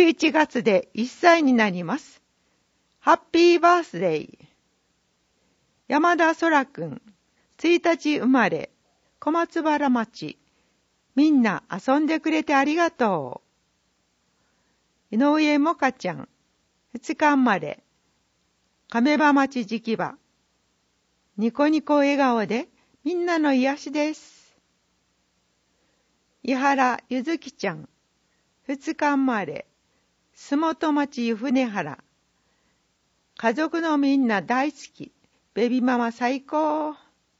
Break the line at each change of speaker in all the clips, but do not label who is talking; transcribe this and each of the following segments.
11月で1歳になります。ハッピーバースデー。山田空くん、1日生まれ、小松原町。みんな遊んでくれてありがとう。井上もかちゃん、2日生まれ、亀場町直場。ニコニコ笑顔でみんなの癒しです。井原ゆずきちゃん、2日生まれ、洲本町湯船原。家族のみんな大好き。ベビママ最高。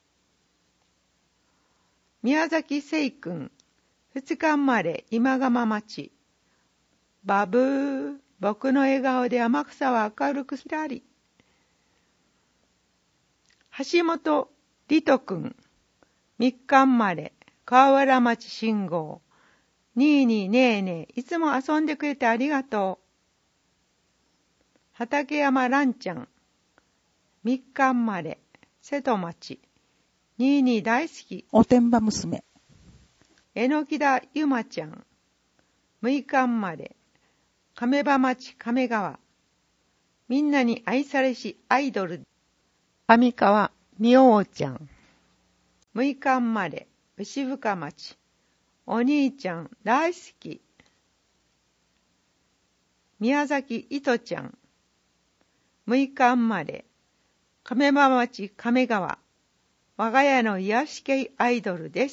宮崎聖くん、2日生まれ、今釜町。バブー、僕の笑顔で天草は明るくひらり。橋本理人くん、3日生まれ、河原町信号。にーにーねーねー、いつも遊んでくれてありがとう。畠山蘭ちゃん、3日生まれ、瀬戸町。にーにー大好き。
おてんば娘。
榎田ゆまちゃん、6日生まれ、亀場町亀川。みんなに愛されしアイドル。上川みおちゃん、6日生まれ、牛深町。お兄ちゃん大好き。宮崎いとちゃん、6日生まれ、亀場町亀川。我が家の癒し系アイドルです。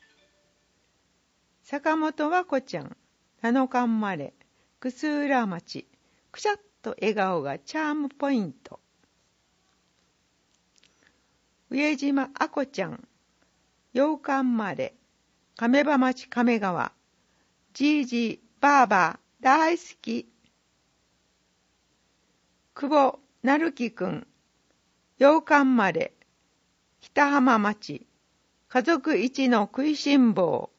坂本和子ちゃん、7日生まれ、楠浦町。くしゃっと笑顔がチャームポイント。上島あこちゃん、8日生まれ、亀場町亀川。じいじばあば大好き。久保なるきくん、8日生まれ、北浜町。家族一の食いしん坊。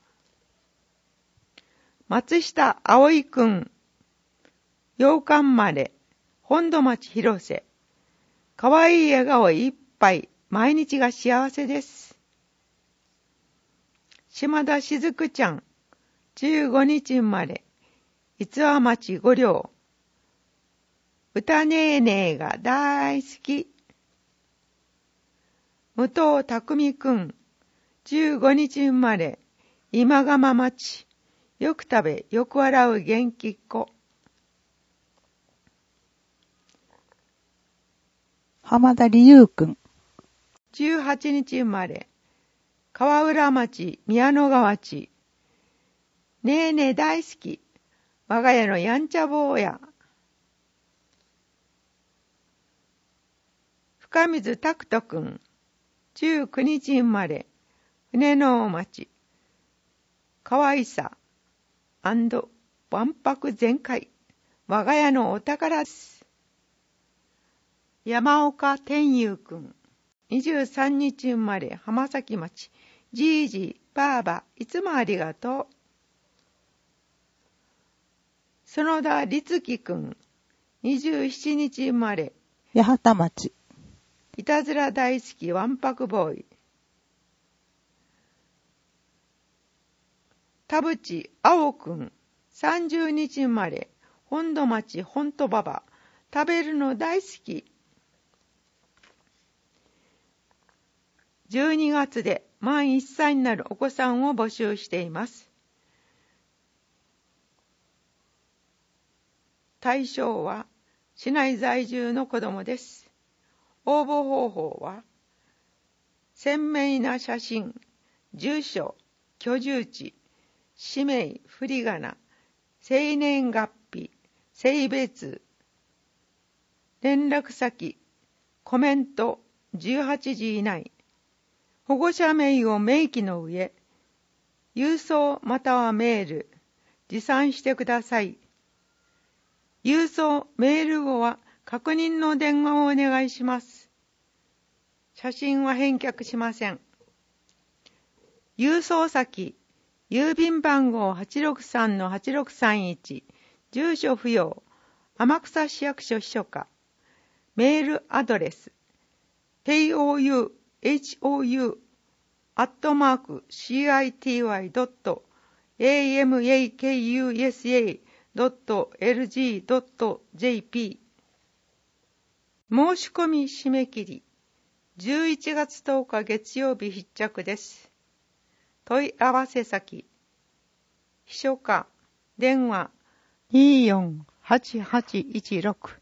松下葵くん、8日生まれ、本土町広瀬。かわいい笑顔いっぱい、毎日が幸せです。島田しずくちゃん、15日生まれ、逸話町五両。歌ねーねーが大好き。武藤匠くん、15日生まれ、今釜町。よく食べ、よく笑う元気っ子。
浜田理由くん、
18日生まれ、川浦町宮野川地。ねえねえ大好き。我が家のやんちゃ坊や。深水拓人くん、19日生まれ、船の町。かわいさ&わんぱく全開。我が家のお宝です。山岡天佑くん、23日生まれ、浜崎町。じいじ、ばあば、いつもありがとう。園田律樹くん、27日生まれ、
八幡町。
いたずら大好きわんぱくボーイ。田淵青くん、30日生まれ、本土町本土ババ。食べるの大好き。12月で満1歳になるお子さんを募集しています。対象は市内在住の子どもです。応募方法は、鮮明な写真、住所、居住地、氏名、振り仮名、生年月日、性別、連絡先、コメント、18時以内、保護者名を明記の上、郵送またはメール、持参してください。郵送、メール後は確認の電話をお願いします。写真は返却しません。郵送先、郵便番号 863-8631、住所不要、天草市役所秘書課。メールアドレス、kouhou@city.amakusa www.lg.jp 申し込み締め切り11月10日月曜日必着です。問い合わせ先秘書課電話248816